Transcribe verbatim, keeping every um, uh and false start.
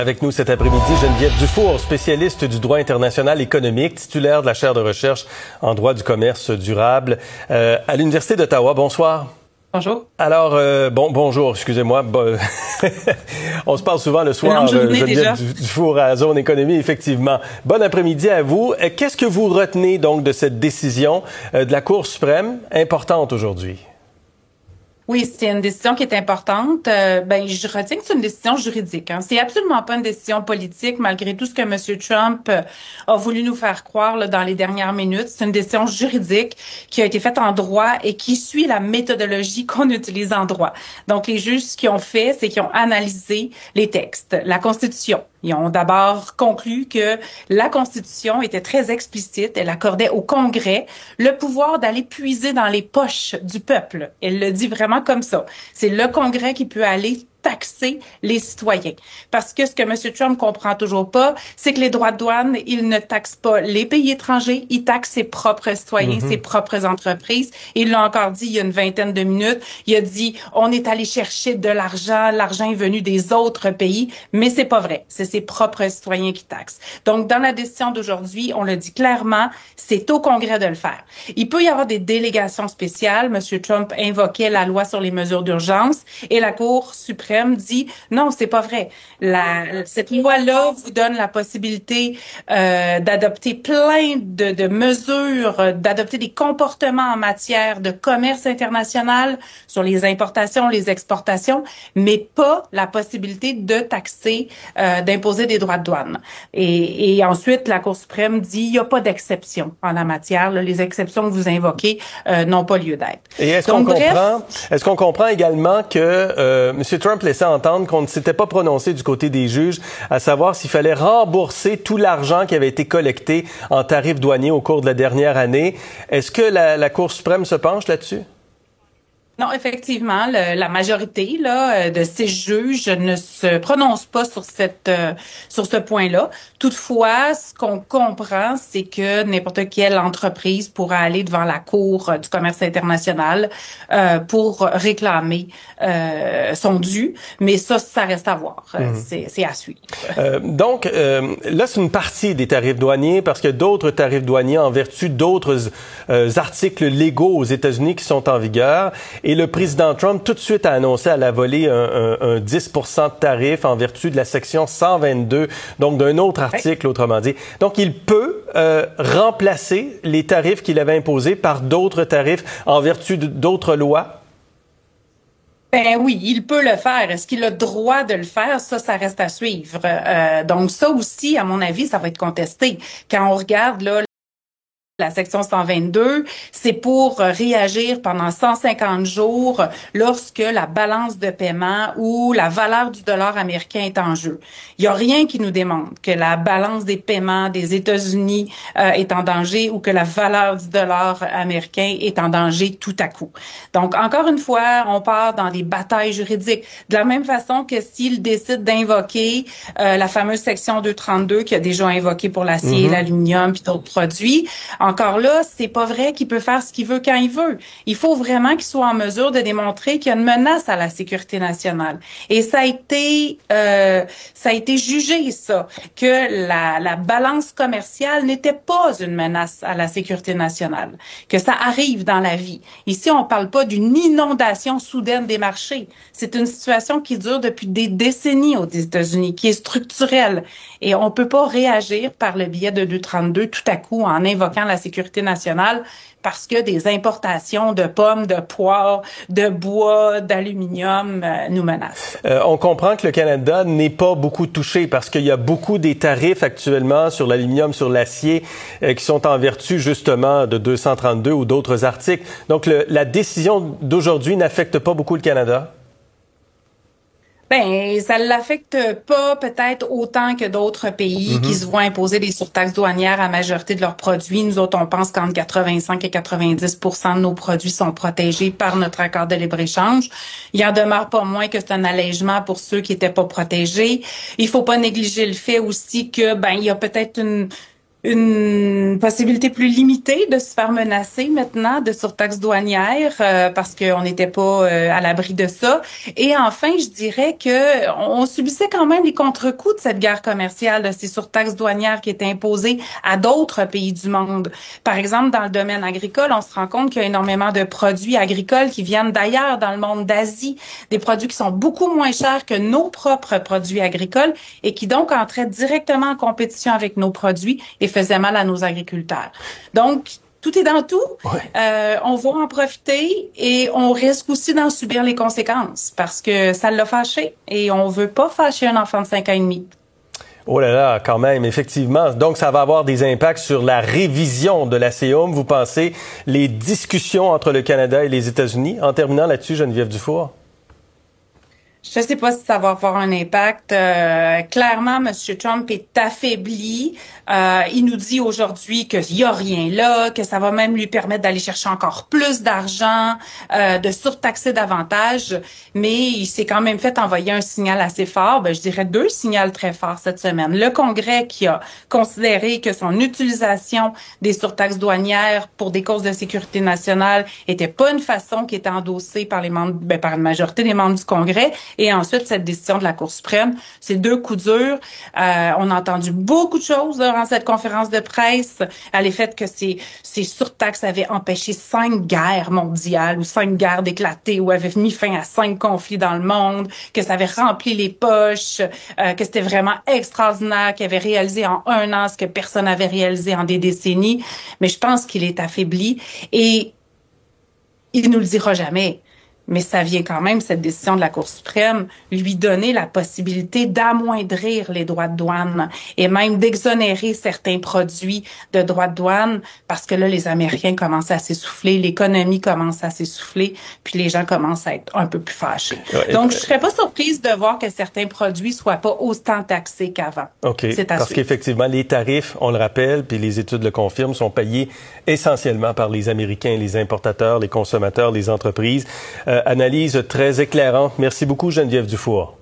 Avec nous cet après-midi, Geneviève Dufour, spécialiste du droit international économique, titulaire de la chaire de recherche en droit du commerce durable euh, à l'Université d'Ottawa. Bonsoir. Bonjour. Alors, euh, bon, bonjour, excusez-moi. Bon, on se parle souvent le soir, euh, Geneviève Dufour à Zone Économie, effectivement. Bon après-midi à vous. Qu'est-ce que vous retenez donc de cette décision euh, de la Cour suprême, importante aujourd'hui? Oui, c'est une décision qui est importante. Euh, ben, je retiens que c'est une décision juridique. Hein. C'est absolument pas une décision politique, malgré tout ce que M. Trump euh, a voulu nous faire croire là, dans les dernières minutes. C'est une décision juridique qui a été faite en droit et qui suit la méthodologie qu'on utilise en droit. Donc, les juges, ce qu'ils ont fait, c'est qu'ils ont analysé les textes, la Constitution. Ils ont d'abord conclu que la Constitution était très explicite. Elle accordait au Congrès le pouvoir d'aller puiser dans les poches du peuple. Elle le dit vraiment comme ça. C'est le Congrès qui peut aller taxer les citoyens. Parce que ce que M. Trump comprend toujours pas, c'est que les droits de douane, il ne taxe pas les pays étrangers, il taxe ses propres citoyens, mm-hmm. ses propres entreprises. Il l'a encore dit il y a une vingtaine de minutes. Il a dit, on est allé chercher de l'argent, l'argent est venu des autres pays, mais c'est pas vrai. C'est ses propres citoyens qui taxent. Donc, dans la décision d'aujourd'hui, on le dit clairement, c'est au Congrès de le faire. Il peut y avoir des délégations spéciales. M. Trump invoquait la loi sur les mesures d'urgence et la Cour suprême dit non, c'est pas vrai. La, cette loi-là vous donne la possibilité euh, d'adopter plein de, de mesures, d'adopter des comportements en matière de commerce international sur les importations, les exportations, mais pas la possibilité de taxer, euh, d'imposer des droits de douane. Et, et ensuite, la Cour suprême dit il n'y a pas d'exception en la matière. Là, les exceptions que vous invoquez euh, n'ont pas lieu d'être. Et est-ce qu'on comprend, est-ce qu'on comprend également que euh, M. Trump laissait entendre qu'on ne s'était pas prononcé du côté des juges, à savoir s'il fallait rembourser tout l'argent qui avait été collecté en tarifs douaniers au cours de la dernière année. Est-ce que la, la Cour suprême se penche là-dessus? Non, effectivement, le, la majorité là de ces juges ne se prononce pas sur cette euh, sur ce point-là. Toutefois, ce qu'on comprend, c'est que n'importe quelle entreprise pourra aller devant la Cour du commerce international euh, pour réclamer euh, son dû, mais ça, ça reste à voir. Mmh. C'est, c'est à suivre. Euh, donc, euh, là, c'est une partie des tarifs douaniers parce qu'il y a d'autres tarifs douaniers en vertu d'autres euh, articles légaux aux États-Unis qui sont en vigueur. Et le président Trump, tout de suite, a annoncé à la volée un, un, un dix pour cent de tarif en vertu de la section cent vingt-deux, donc d'un autre article, autrement dit. Donc, il peut euh, remplacer les tarifs qu'il avait imposés par d'autres tarifs en vertu d'autres lois? Ben oui, il peut le faire. Est-ce qu'il a le droit de le faire? Ça, ça reste à suivre. Euh, donc, ça aussi, à mon avis, ça va être contesté. Quand on regarde, là, la section cent vingt-deux, c'est pour réagir pendant cent cinquante jours lorsque la balance de paiement ou la valeur du dollar américain est en jeu. Il n'y a rien qui nous démontre que la balance des paiements des États-Unis euh, est en danger ou que la valeur du dollar américain est en danger tout à coup. Donc, encore une fois, on part dans des batailles juridiques. De la même façon que s'il décide d'invoquer euh, la fameuse section deux cent trente-deux qu'il a déjà invoquée pour l'acier, mm-hmm. l'aluminium puis d'autres produits, encore là, c'est pas vrai qu'il peut faire ce qu'il veut quand il veut. Il faut vraiment qu'il soit en mesure de démontrer qu'il y a une menace à la sécurité nationale. Et ça a été, euh, ça a été jugé, ça, que la, la balance commerciale n'était pas une menace à la sécurité nationale, que ça arrive dans la vie. Ici, on parle pas d'une inondation soudaine des marchés. C'est une situation qui dure depuis des décennies aux États-Unis, qui est structurelle. Et on peut pas réagir par le biais de deux cent trente-deux tout à coup en invoquant la sécurité nationale parce que des importations de pommes, de poires, de bois, d'aluminium euh, nous menacent. Euh, on comprend que le Canada n'est pas beaucoup touché parce qu'il y a beaucoup des tarifs actuellement sur l'aluminium, sur l'acier, euh, qui sont en vertu justement de deux cent trente-deux ou d'autres articles. Donc le, la décision d'aujourd'hui n'affecte pas beaucoup le Canada? Ben, ça l'affecte pas peut-être autant que d'autres pays mm-hmm. qui se voient imposer des surtaxes douanières à la majorité de leurs produits. Nous autres, on pense qu'entre quatre-vingt-cinq et quatre-vingt-dix pour cent de nos produits sont protégés par notre accord de libre-échange. Il en demeure pas moins que c'est un allègement pour ceux qui étaient pas protégés. Il faut pas négliger le fait aussi que, ben, il y a peut-être une une possibilité plus limitée de se faire menacer maintenant de surtaxe douanière euh, parce qu'on n'était pas euh, à l'abri de ça. Et enfin, je dirais que on subissait quand même les contre-coups de cette guerre commerciale, de ces surtaxes douanières qui étaient imposées à d'autres pays du monde. Par exemple, dans le domaine agricole, on se rend compte qu'il y a énormément de produits agricoles qui viennent d'ailleurs, dans le monde d'Asie, des produits qui sont beaucoup moins chers que nos propres produits agricoles et qui donc entraient directement en compétition avec nos produits et faisait mal à nos agriculteurs. Donc, tout est dans tout. Ouais. Euh, on va en profiter et on risque aussi d'en subir les conséquences parce que ça l'a fâché et on veut pas fâcher un enfant de cinq ans et demi. Oh là là, quand même, effectivement. Donc, ça va avoir des impacts sur la révision de la C O M. Vous pensez les discussions entre le Canada et les États-Unis? En terminant là-dessus, Geneviève Dufour. Je ne sais pas si ça va avoir un impact. Euh, clairement, M. Trump est affaibli. Euh, il nous dit aujourd'hui qu'il n'y a rien là, que ça va même lui permettre d'aller chercher encore plus d'argent, euh, de surtaxer davantage. Mais il s'est quand même fait envoyer un signal assez fort. Ben, je dirais deux signaux très forts cette semaine. Le Congrès qui a considéré que son utilisation des surtaxes douanières pour des causes de sécurité nationale était pas une façon qui était endossée par les membres, ben, par une majorité des membres du Congrès. Et ensuite, cette décision de la Cour suprême, c'est deux coups durs. Euh, on a entendu beaucoup de choses durant cette conférence de presse à l'effet que ces, ces surtaxes avaient empêché cinq guerres mondiales ou cinq guerres d'éclater ou avaient mis fin à cinq conflits dans le monde, que ça avait rempli les poches, euh, que c'était vraiment extraordinaire, qu'il avait réalisé en un an ce que personne n'avait réalisé en des décennies. Mais je pense qu'il est affaibli et il nous le dira jamais. Mais ça vient quand même, cette décision de la Cour suprême, lui donner la possibilité d'amoindrir les droits de douane et même d'exonérer certains produits de droits de douane parce que là, les Américains commencent à s'essouffler, l'économie commence à s'essouffler, puis les gens commencent à être un peu plus fâchés. Ouais, Donc, je serais pas surprise de voir que certains produits soient pas autant taxés qu'avant. OK, parce qu'effectivement, les tarifs, on le rappelle, puis les études le confirment, sont payés essentiellement par les Américains, les importateurs, les consommateurs, les entreprises. Euh, analyse très éclairante. Merci beaucoup, Geneviève Dufour.